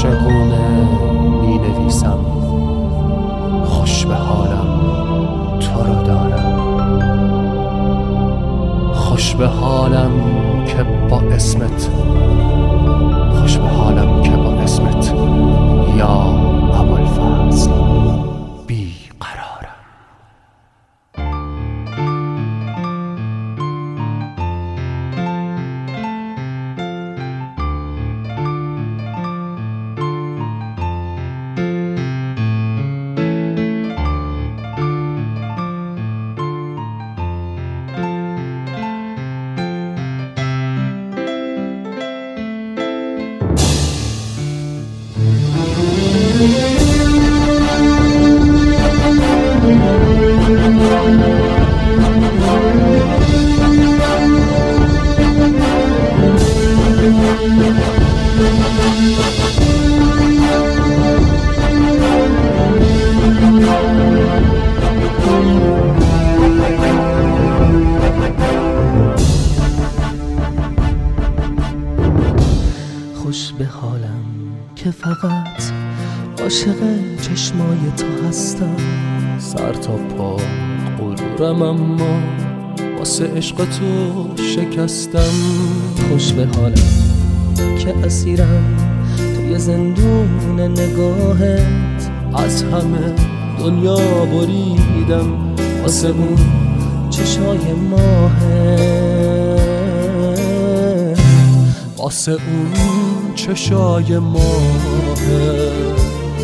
عاشقونه می نویسم، خوش به حالم تو رو دارم، خوش به حالم که با اسمت، خوش به حالم که با اسمت یا ابوالفضل بی قرارم. خوش به حالم که فقط عاشق چشمای تو هستم، سر تا پا غرورم اما واسه عشق تو شکستم. خوش به حالم که اسیرم توی زندون نگاهت، از همه دنیا بریدم واسه اون چشای ماهت، واسه اون چشای ماهت.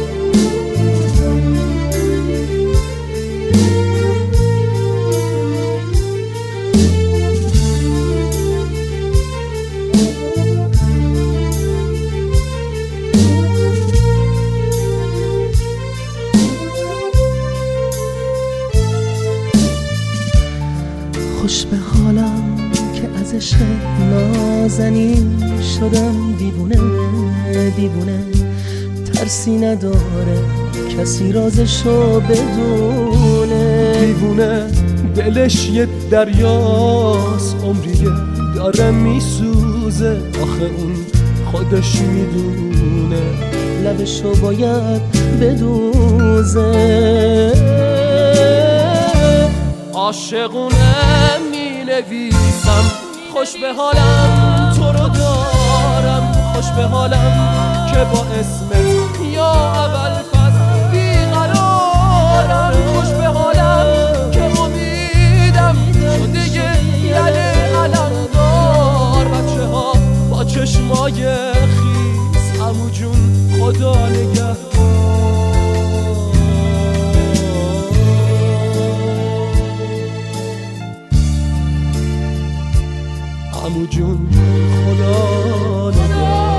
خوش به حالم که از عشق نازنین شدم دیوونه دیوونه، ترسی نداره کسی رازشو بدونه. دیوونه دلش یه دریاست، عمریه داره میسوزه، آخه اون خودش میدونه لبشو باید بدوزه. عاشقونه می نویسم، خوش به حالم تو رو دارم، خوش به حالم که با اسمت یا ابوالفضل بیقرارم، خوش به حالم که امیدم شده یه علمدار. بچه ها با چشمای خیس عمو جون خدا نگهدار. عمو جون خدا نگهدار.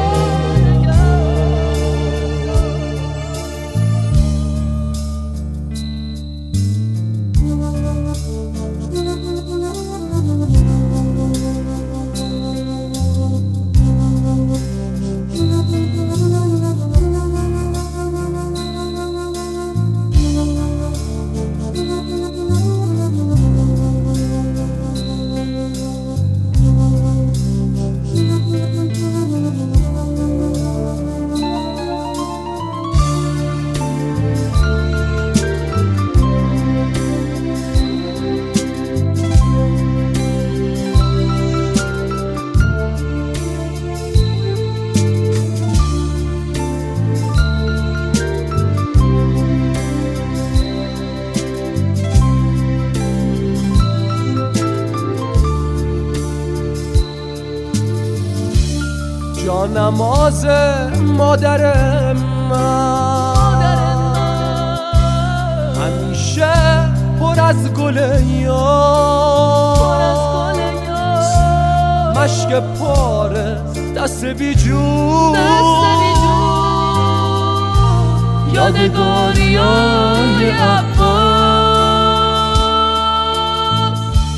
جانماز مادر من همیشه پر از گل یار، مشک پاره دست بی جون، یادگاریای عباس.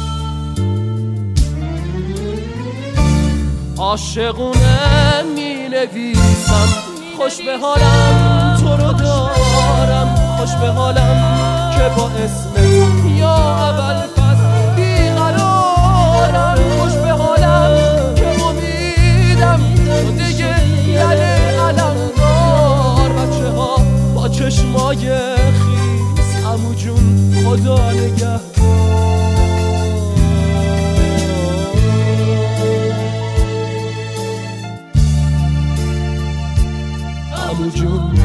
عاشقونه می نویسم، خوش به حالم تو رو دارم، خوش به حالم که با اسمت یا ابوالفضل بیقرارم، خوش به حالم که امیدم شده یه علمدار. عمو جون